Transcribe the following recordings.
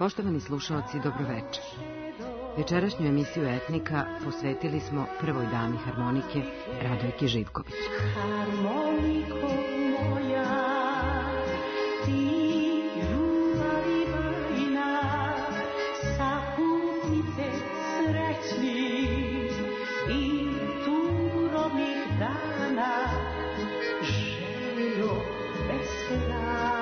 Poštovani slušaoci, dobroveče. Večerašnju emisiju Etnika posvetili smo prvoj dami harmonike, Radojki Živković. Harmoniko moja, ti ljubavi bajna, sa putnice srećni i turovnih dana, željo beskrajna.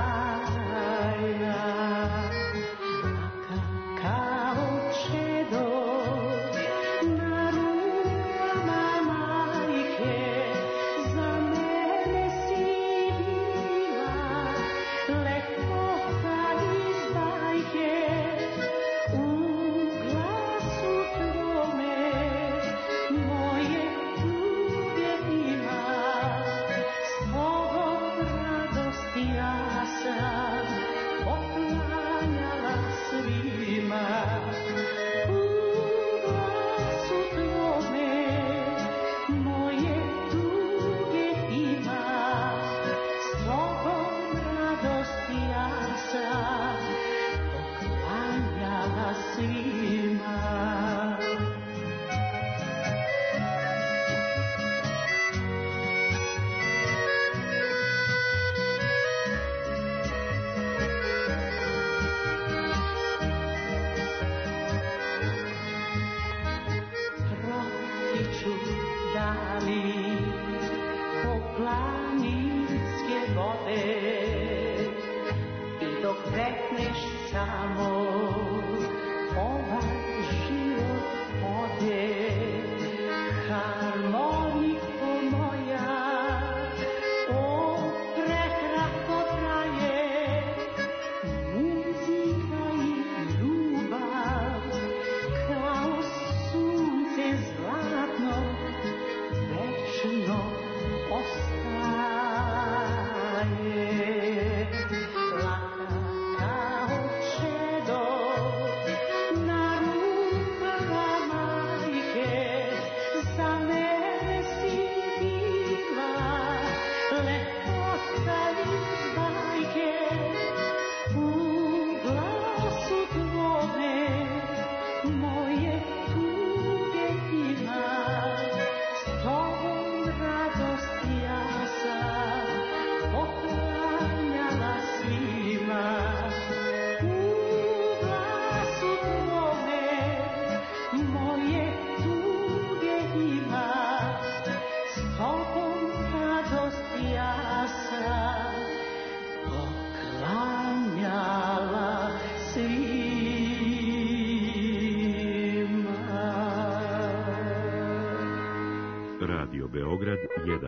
Radio Beograd 1.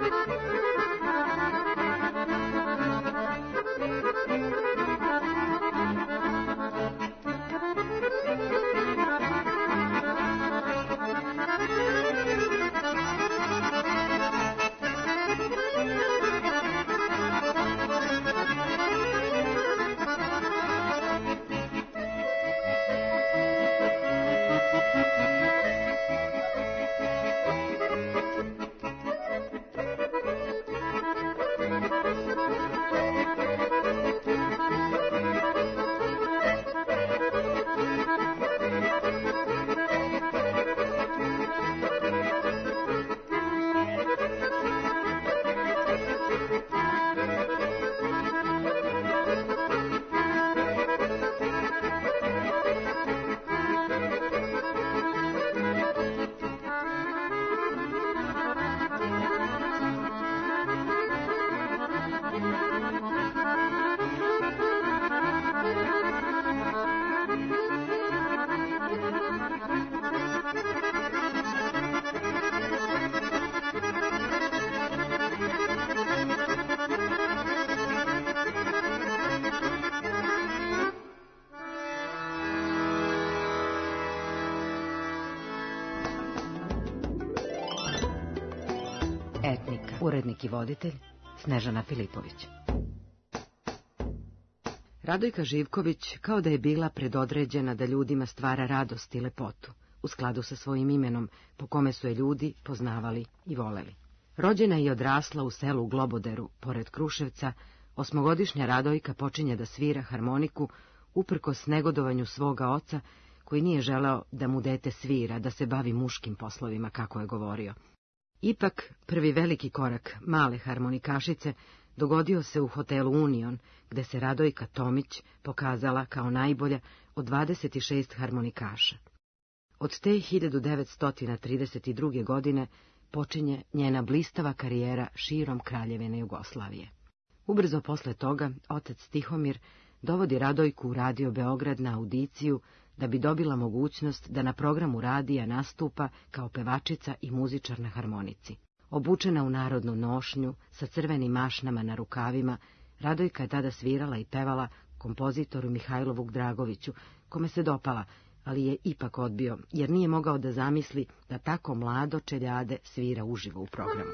Etnika, urednik i voditelj Snežana Filipović. Radojka Živković kao da je bila predodređena da ljudima stvara radost i lepotu, u skladu sa svojim imenom, po kome su je ljudi poznavali i voleli. Rođena i odrasla u selu Globoderu, pored Kruševca, 8-godišnja Radojka počinje da svira harmoniku uprkos negodovanju svoga oca, koji nije želeo da mu dete svira, da se bavi muškim poslovima, kako je govorio. Ipak, prvi veliki korak male harmonikašice dogodio se u hotelu Union, gde se Radojka Tomić pokazala kao najbolja od 26 harmonikaša. Od te 1932. godine počinje njena blistava karijera širom Kraljevine Jugoslavije. Ubrzo posle toga, otac Tihomir dovodi Radojku u Radio Beograd na audiciju da bi dobila mogućnost da na programu radija nastupa kao pevačica i muzičar na harmonici. Obučena u narodnu nošnju, sa crvenim mašnama na rukavima, Radojka je tada svirala i pevala kompozitoru Mihajlu Vukdragoviću, kome se dopala, ali je ipak odbio, jer nije mogao da zamisli da tako mlado čeljade svira uživo u programu.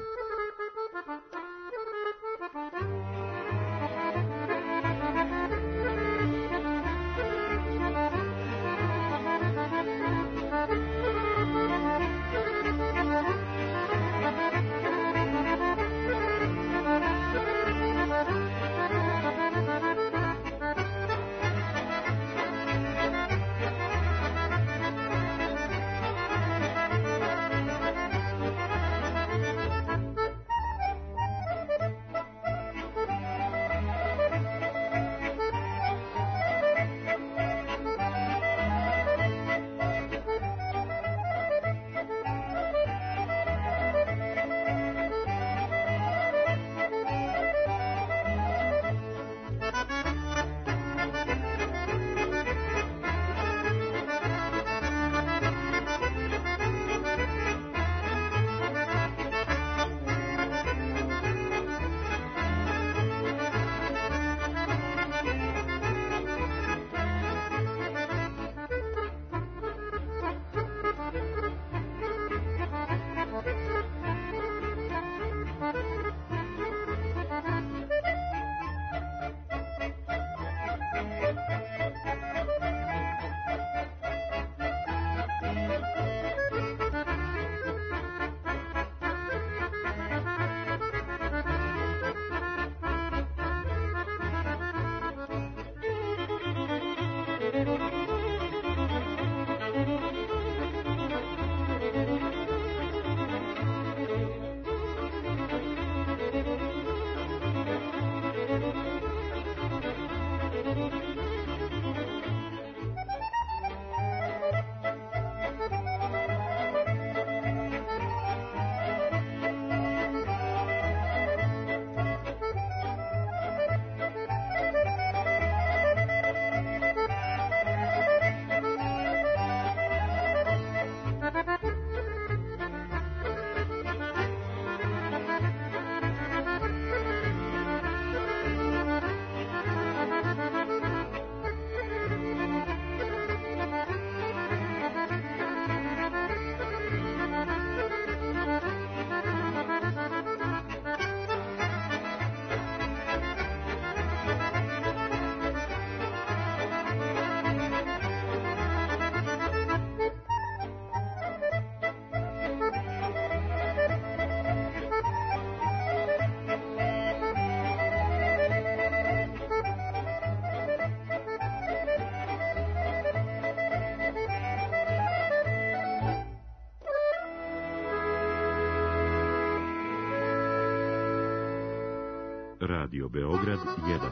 Radio Beograd 1.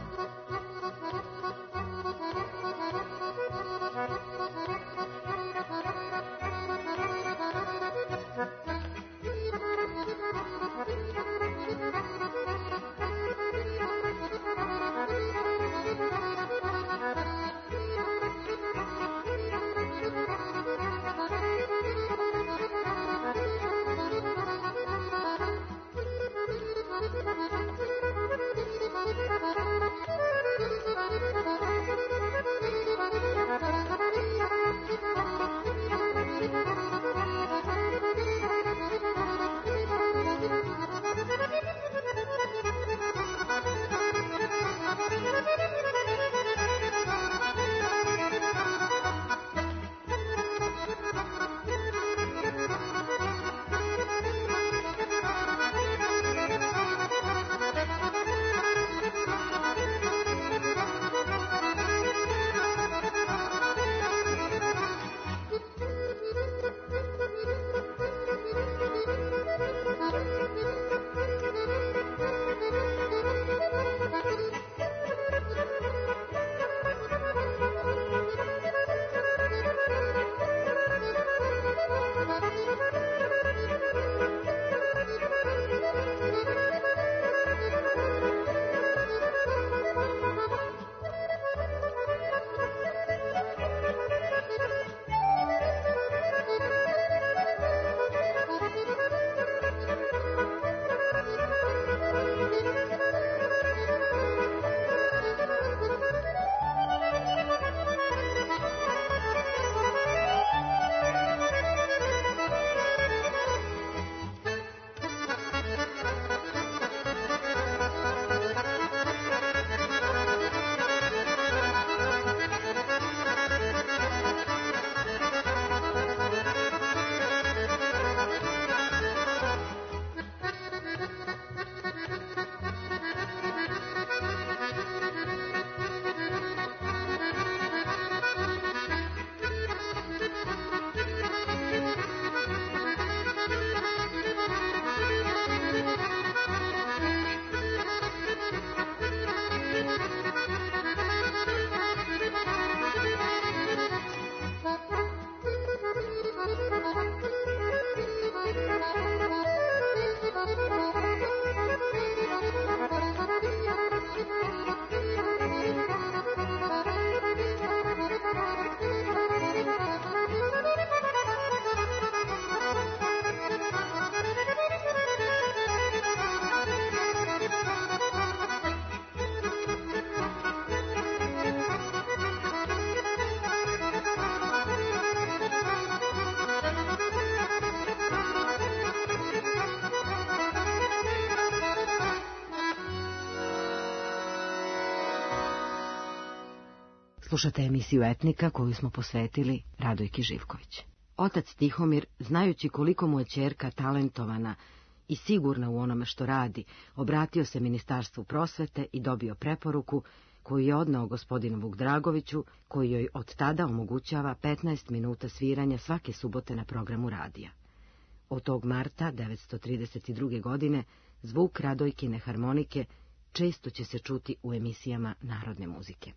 Slušate emisiju Etnika koju smo posvetili Radojki Živković. Otac Tihomir, znajući koliko mu je ćerka talentovana i sigurna u onome što radi, obratio se Ministarstvu prosvete i dobio preporuku koju je odneo gospodinu Vukdragoviću, koji joj od tada omogućava 15 minuta sviranja svake subote na programu radija. Od tog marta 1932. godine zvuk Radojkine harmonike često će se čuti u emisijama narodne muzike.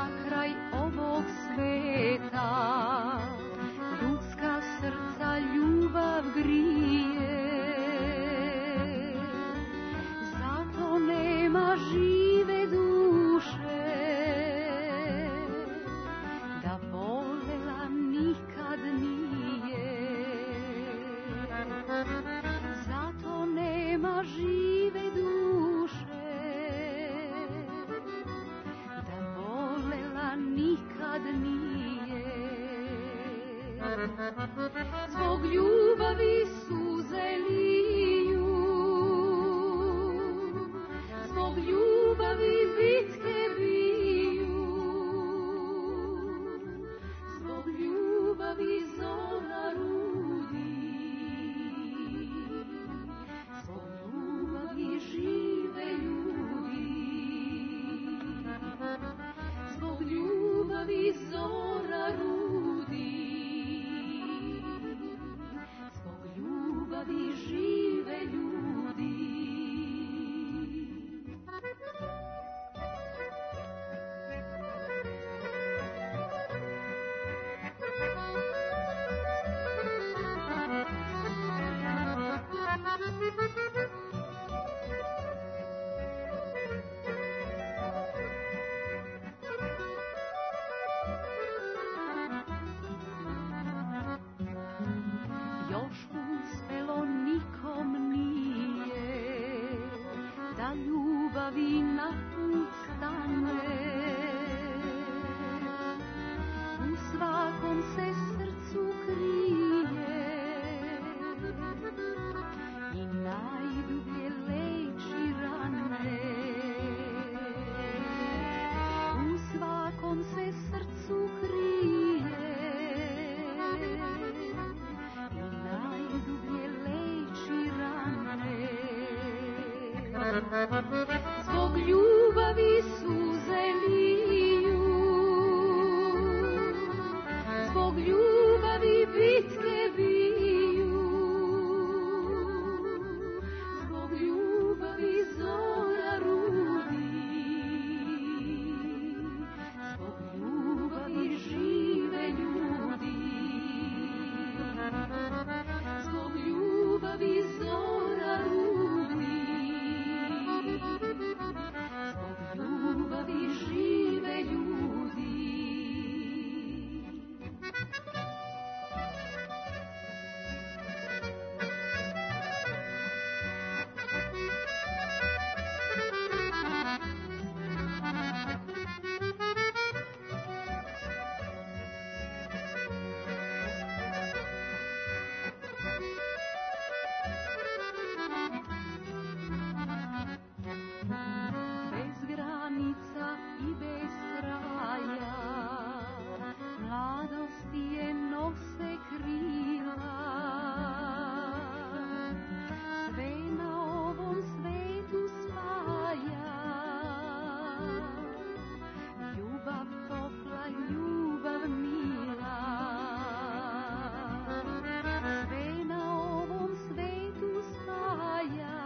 za kraj ovog sveta, ljudska srca ljubav grije, zato nema žive duše, da volela nikad nije. Zato nema žive duše, da volela nikad nije. Zbog ljubavi suze liju, zbog ljubavi bitke biju, zbog ljubavi zora rudi, zbog ljubavi žive ljudi, zbog ljubavi zora rudi, zbog ljubavi žive ljudi. Još uspelo nikom nije, da ljubavi na put stane. U svakom se srcu krije i najdublje leči rane. U svakom se srcu krije i najdublje leči rane. Zbog ljubavi suze liju, zbog ljubavi bitke biju, zbog ljubavi zora rudi, zbog ljubavi žive ljudi, zbog ljubavi zora rudi, zbog ljubavi žive ljudi. Bez granica i bez kraja, mladosti je nose krila. Sve na ovom svetu spaja, ljubav topla, ljubav mila. Sve na ovom svetu spaja,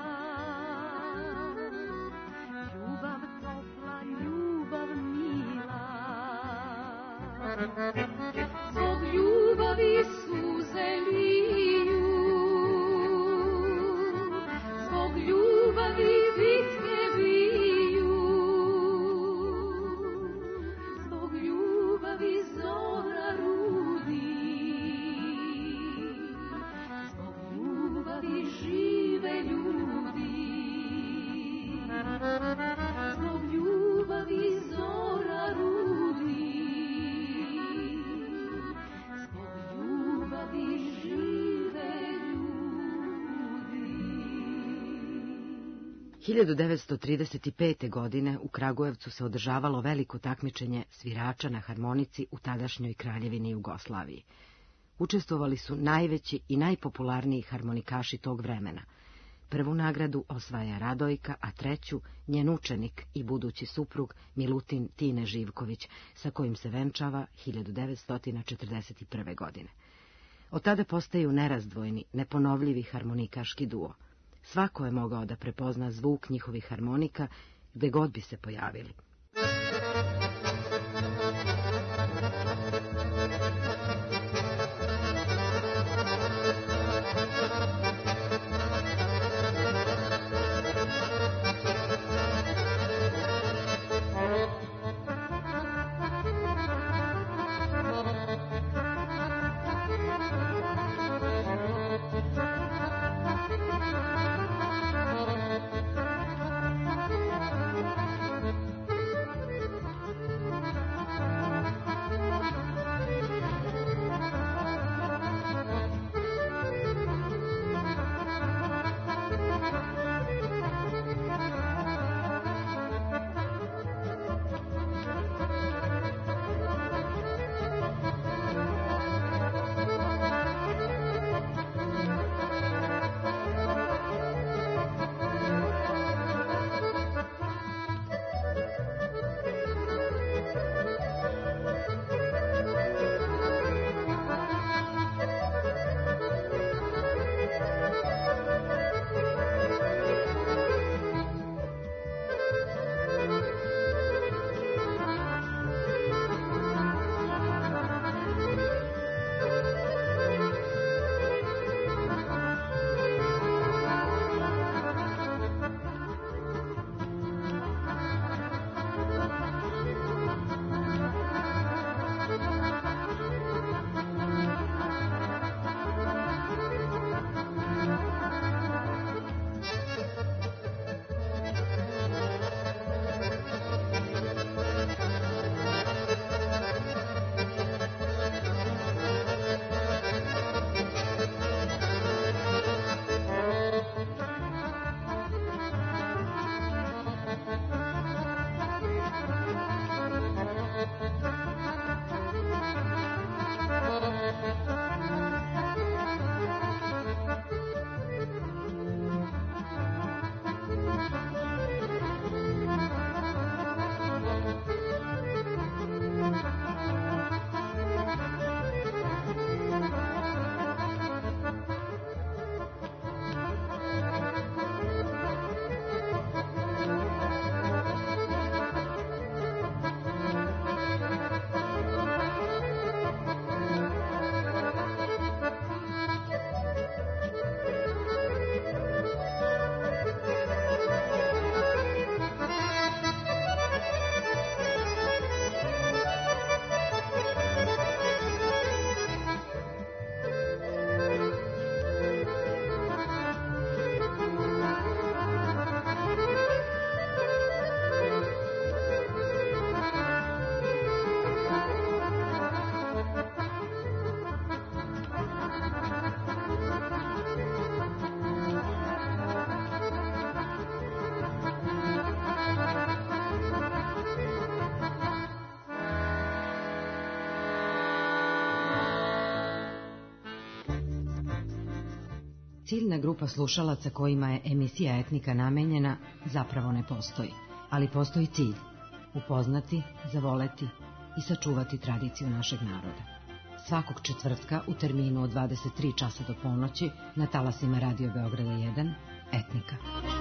ljubav topla, ljubav mila. Zbog ljubavi suze liju, zbog ljubavi bitke biju, zbog ljubavi zora rudi, zbog ljubavi žive ljudi, zbog ljubavi zora rudi, zbog ljubavi žive ljudi. 1935. godine u Kragujevcu se održavalo veliko takmičenje svirača na harmonici u tadašnjoj Kraljevini Jugoslaviji. Učestvovali su najveći i najpopularniji harmonikaši tog vremena. Prvu nagradu osvaja Radojka, a treću njen učenik i budući suprug Milutin Tine Živković, sa kojim se venčava 1941. godine. Od tada postaju nerazdvojni, neponovljivi harmonikaški duo. Svako je mogao da prepozna zvuk njihovih harmonika gde god bi se pojavili. Ciljna grupa slušalaca kojima je emisija Etnika namenjena zapravo ne postoji, ali postoji cilj: upoznati, zavoleti i sačuvati tradiciju našeg naroda. Svakog četvrtka u terminu od 23 časa do ponoći na talasima Radio Beograda 1, Etnika.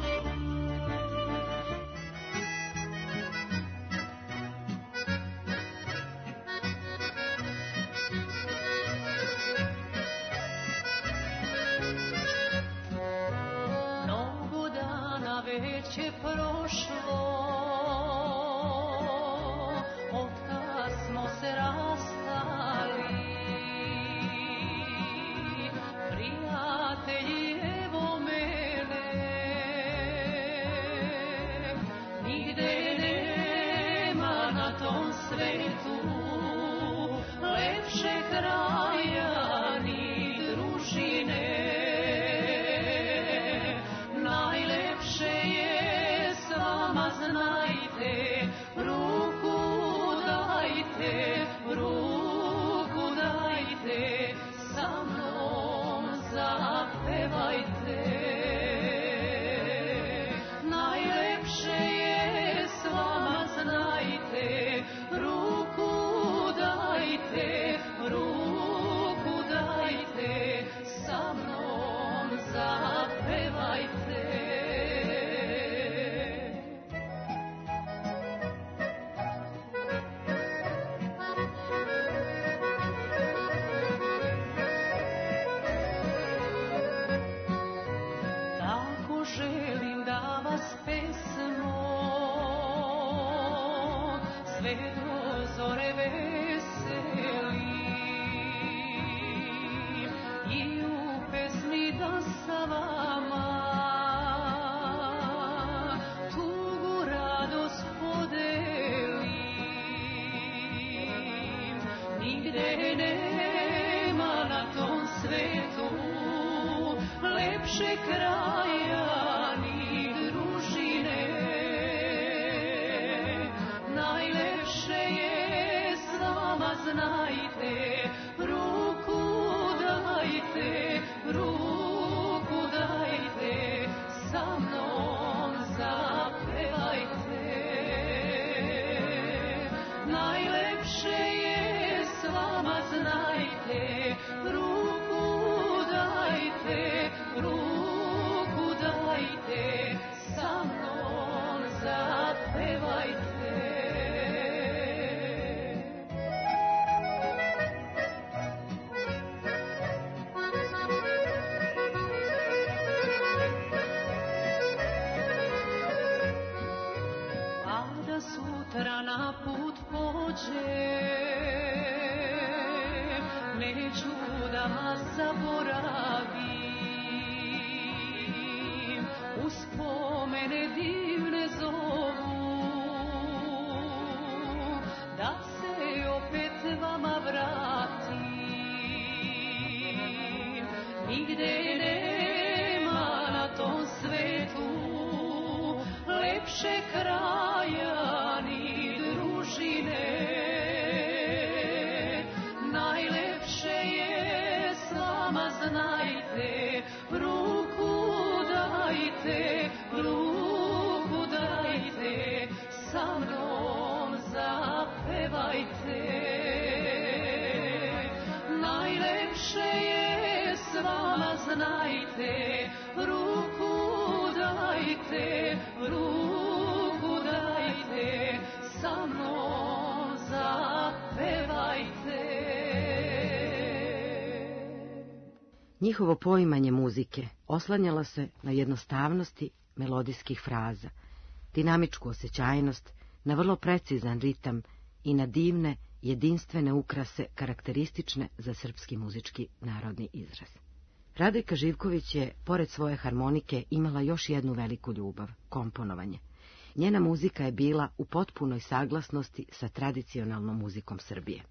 Njihovo poimanje muzike oslanjalo se na jednostavnosti melodijskih fraza, dinamičku osjećajnost, na vrlo precizan ritam i na divne, jedinstvene ukrase karakteristične za srpski muzički narodni izraz. Radojka Živković je, pored svoje harmonike, imala još jednu veliku ljubav, komponovanje. Njena muzika je bila u potpunoj saglasnosti sa tradicionalnom muzikom Srbije.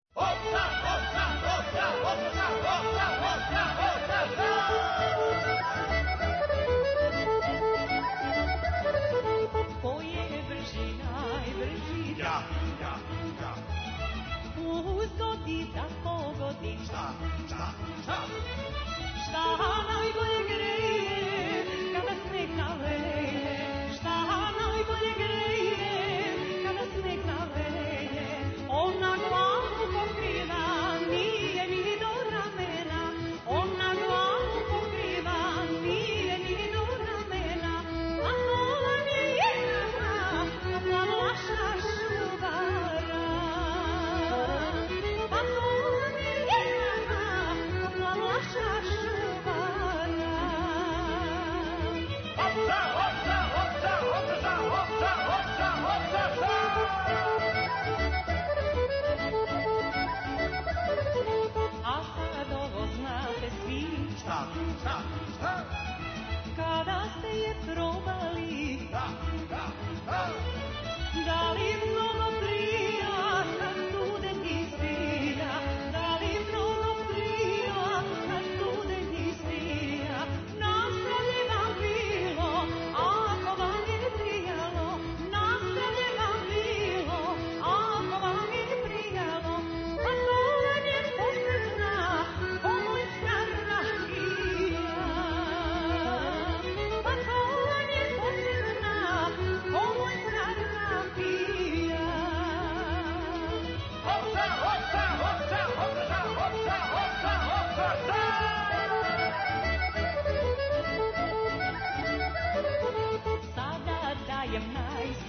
Ko je brži, najbrži? Ja. Uzgodi da pogodi. Šta najgore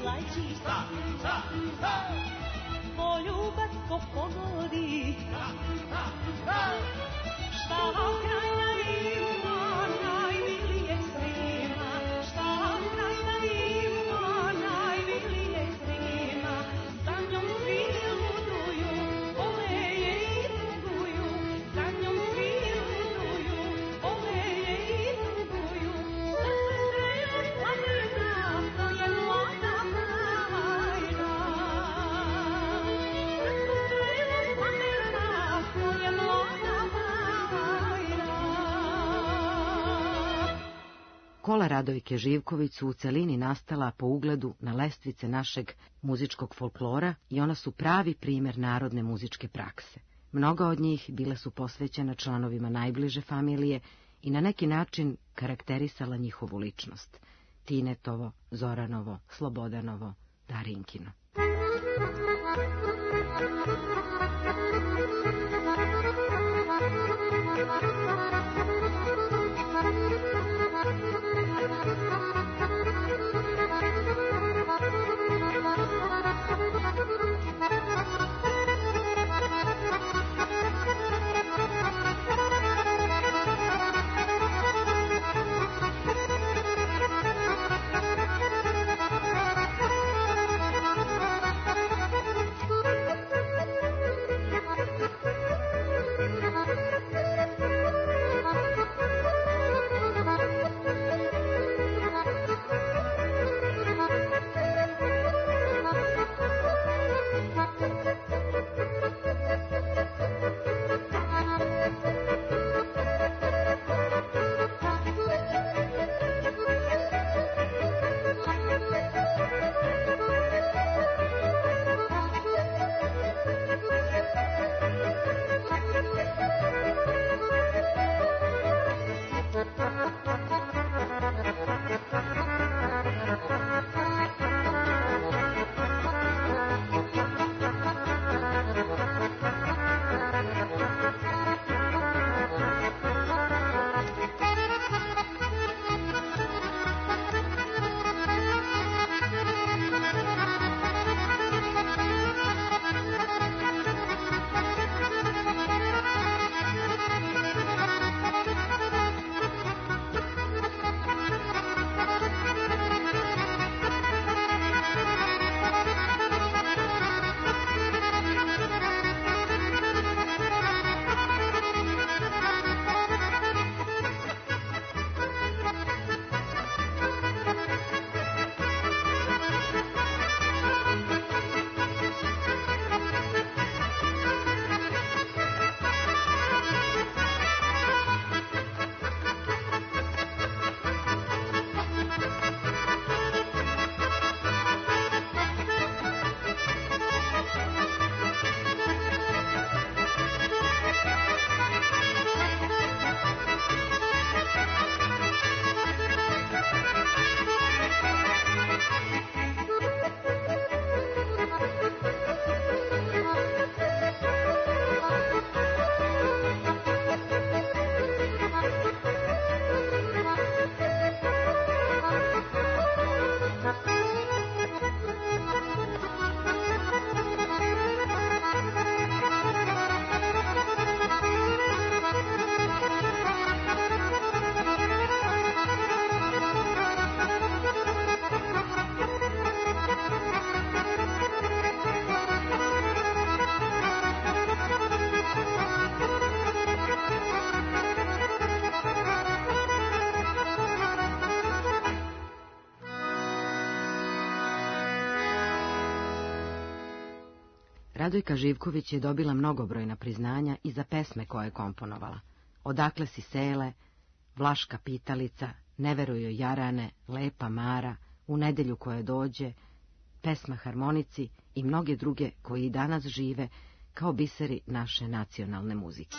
leči. Poljubac ko pogodi, šta Krajina ima najmilije svima, šta Krajina ima najmilije svima, za njom svi luduju, vole je i tuguju, za njom svi luduju, vole je i tuguju, da se srela slavina, to je mlada Krajina. Kola Radojke Živković su u celini nastala po ugledu na lestvice našeg muzičkog folklora i ona su pravi primjer narodne muzičke prakse. Mnoga od njih bile su posvećena članovima najbliže familije i na neki način karakterisala njihovu ličnost. Tinetovo, Zoranovo, Slobodanovo, Darinkino. Radojka Živković je dobila mnogobrojna priznanja i za pesme koje je komponovala. Odakle si sele, Vlaška pitalica, Ne verujoj Jarane, Lepa Mara, U nedelju koja dođe, pesma Harmonici i mnoge druge koji i danas žive kao biseri naše nacionalne muzike.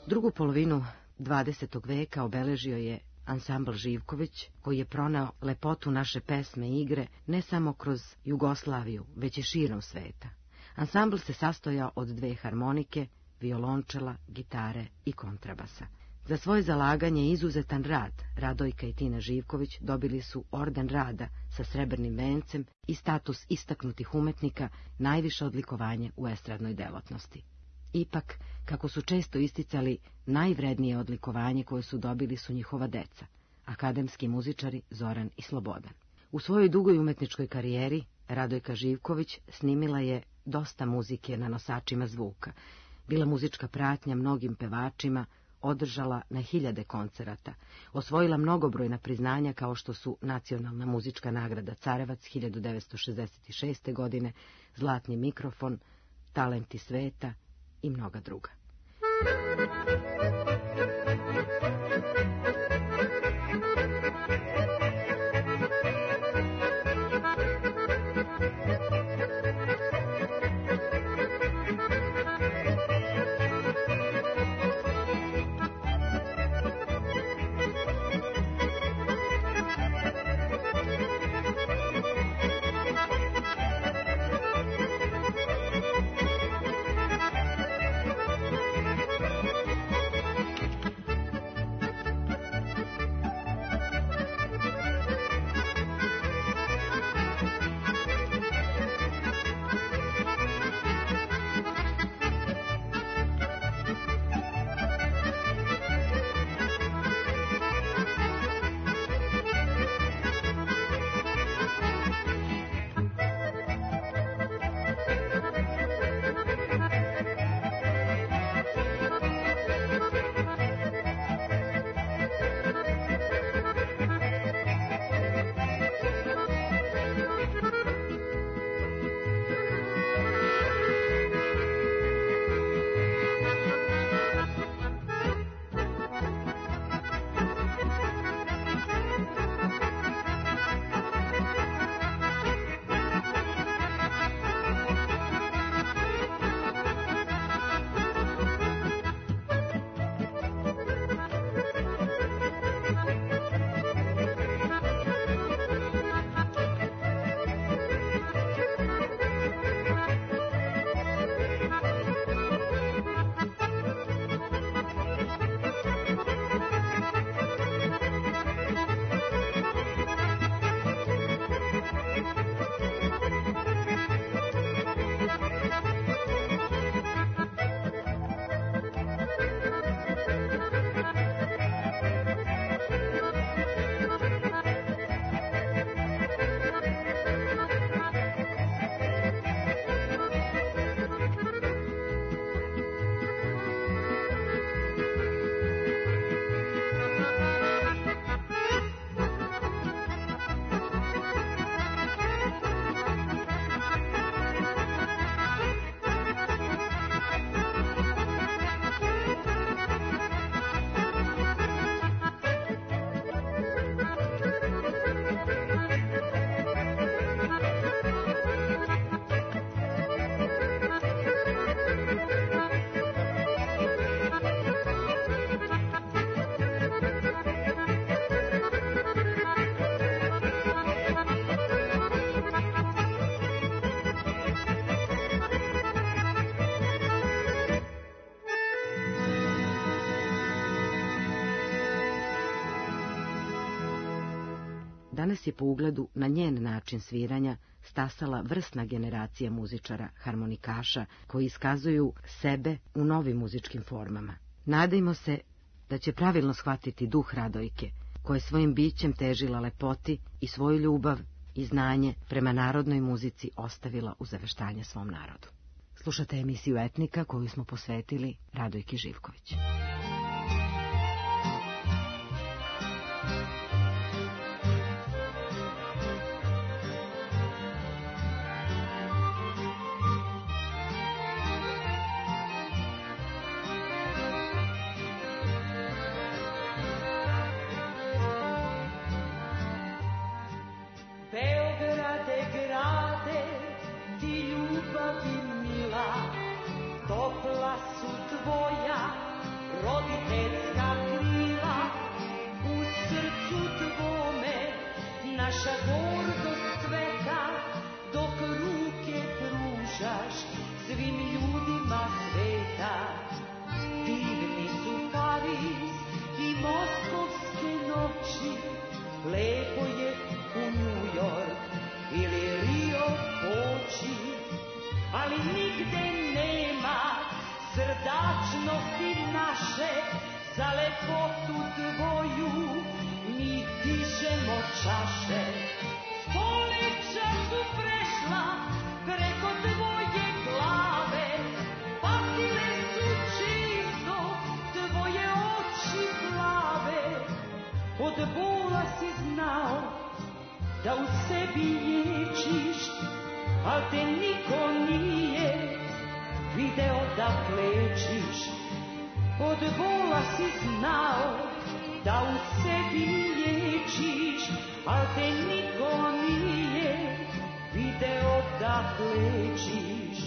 Drugu polovinu 20. veka obeležio je ansambl Živković, koji je pronao lepotu naše pesme i igre ne samo kroz Jugoslaviju, već i širom sveta. Ansambl se sastojao od 2 harmonike, violončela, gitare i kontrabasa. Za svoje zalaganje i izuzetan rad Radojka i Tina Živković dobili su orden rada sa srebrnim vencem i status istaknutih umetnika, najviše odlikovanje u estradnoj delatnosti. Ipak, kako su često isticali, najvrednije odlikovanje koje su dobili su njihova deca, akademski muzičari Zoran i Slobodan. U svojoj dugoj umetničkoj karijeri Radojka Živković snimila je dosta muzike na nosačima zvuka, bila muzička pratnja mnogim pevačima, održala na hiljade koncerata, osvojila mnogobrojna priznanja kao što su Nacionalna muzička nagrada Carevac 1966. godine, Zlatni mikrofon, Talenti sveta i mnoga druga. Danas je po ugledu na njen način sviranja stasala vrsna generacija muzičara, harmonikaša, koji iskazuju sebe u novim muzičkim formama. Nadajmo se da će pravilno shvatiti duh Radojke, koja je svojim bićem težila lepoti i svoju ljubav i znanje prema narodnoj muzici ostavila u zaveštanje svom narodu. Slušate emisiju Etnika koju smo posvetili Radojki Živković. Beograde, grade, ti ljubavi mila, topla su tvoja vječnosti naše, za lepotu tvoju mi dižemo čaše. Stoljeća su prešla preko tvoje glave, patile su čisto tvoje oči plave. Od bola si znao da u sebi liječiš, al te niko nije video da plečiš. Od bola si znao da u sebi liječiš, al te niko nije video da plečiš.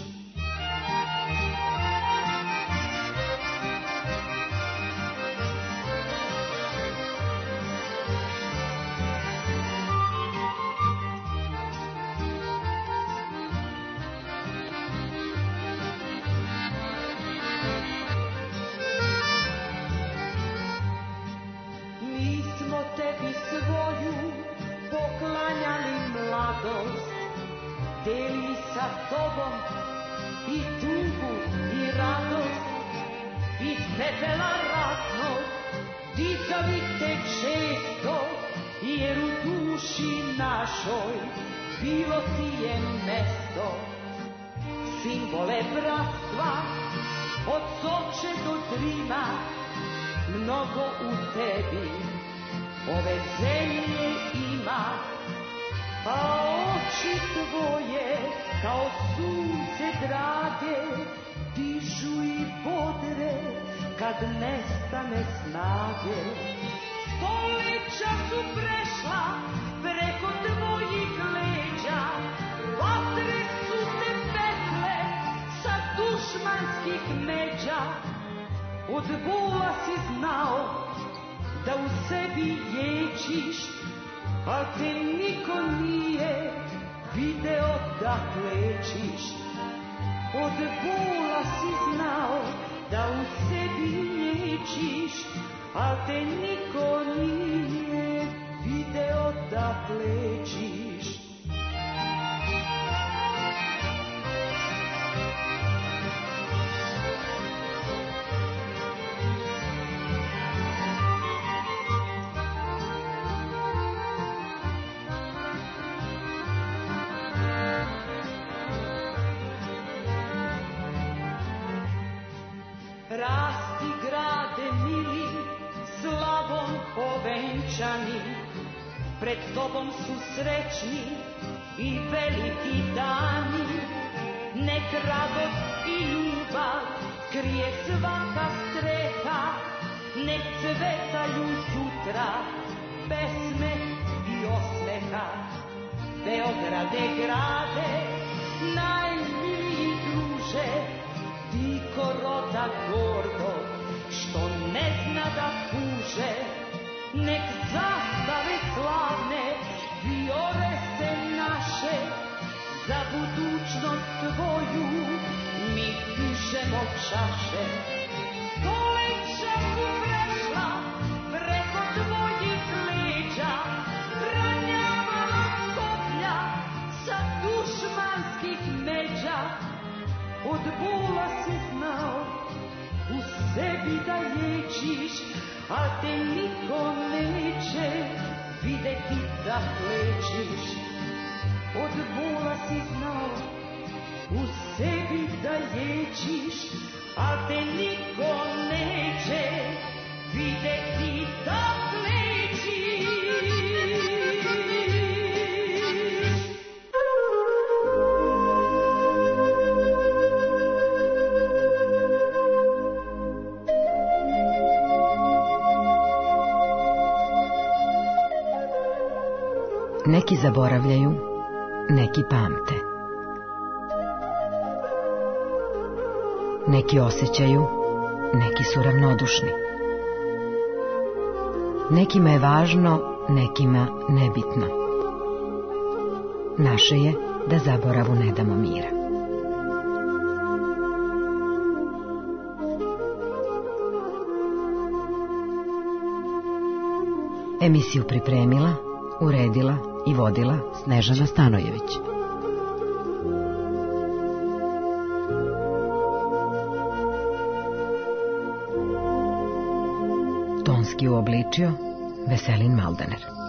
Tebi svoju poklanjali mladost, deli sa tobom i tugu i radost, iz pepela ratnog dizali te često, jer u duši našoj bilo ti je mesto. Simbole bratstva od Soče do Drina, mnogo u tebi ove zemlje ima, a oči tvoje kao sunce drage dižu i bodre kad nestane snage. Stoljeća su prešla preko tvojih leđa, vatre su te pekle sa dušmanskih međa. Od bola si znao da u sebi ječiš, al te niko nije video da plečiš. Od bola si znao da u sebi ječiš, al te niko nije video da plečiš. Rasti grade mili, slavom ovenčani, pred tobom su srećni i veliki dani. Nek radost i ljubav krije svaka streha, nek cvetaju jutra pesme i osmeha. Beograde grade, najmiliji druže, ti ko roda gordo, što ne zna da puže. Nek zastave slavne, viore se naše, za budućnost tvoju mi dižemo čaše. Stoljeća su prešla preko tvojih leđa, ranjavana koplja sa dušmanskih međa. Od bola si znao u sebi da liječiš, a te niko neće videti da plečiš. Od bola si znao u sebi da liječiš, a te niko neće videti da plečiš. Neki zaboravljaju, neki pamte. Neki osjećaju, neki su ravnodušni. Nekima je važno, nekima nebitno. Naše je da zaboravu ne damo mira. Emisiju pripremila, uredila i vodila Snežana Stanojević. Tonski uobličio Veselin Maldaner.